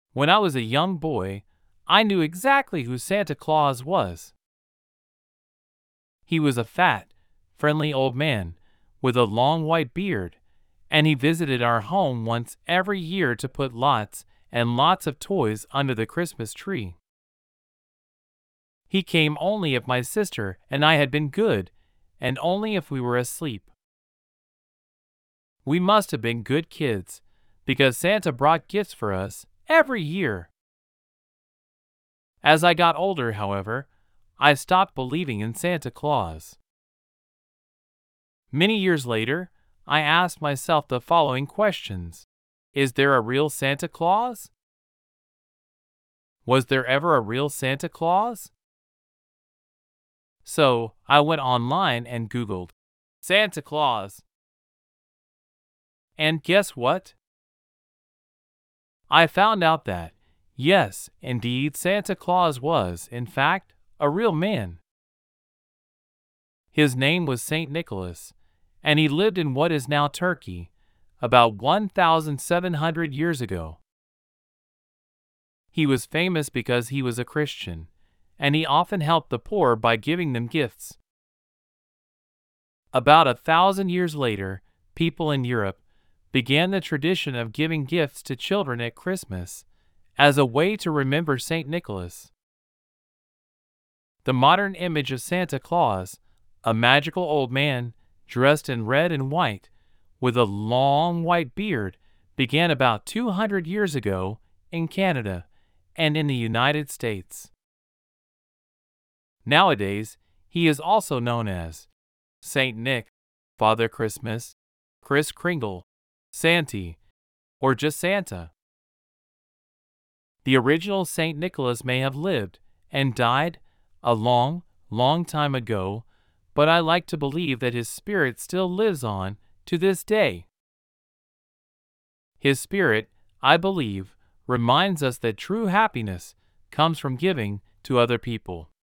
When I was a young boy, I knew exactly who Santa Claus was. He was a fat, friendly old man with a long white beard, and he visited our home once every year to put lots and lots of toys under the Christmas tree. He came only if my sister and I had been good, and only if we were asleep. We must have been good kids, because Santa brought gifts for us every year. As I got older, however, I stopped believing in Santa Claus. Many years later, I asked myself the following questions. Is there a real Santa Claus? Was there ever a real Santa Claus? So, I went online and Googled Santa Claus. And guess what? I found out that, yes, indeed, Santa Claus was, in fact, a real man. His name was Saint Nicholas, and he lived in what is now Turkey, about 1,700 years ago. He was famous because he was a Christian, and he often helped the poor by giving them gifts. About 1,000 years later, people in Europe began the tradition of giving gifts to children at Christmas as a way to remember Saint Nicholas. The modern image of Santa Claus, a magical old man dressed in red and white with a long white beard, began about 200 years ago in Canada and in the United States. Nowadays, he is also known as Saint Nick, Father Christmas, Kris Kringle, Santy, or just Santa. The original Saint Nicholas may have lived and died a long, long time ago, but I like to believe that his spirit still lives on to this day. His spirit, I believe, reminds us that true happiness comes from giving to other people.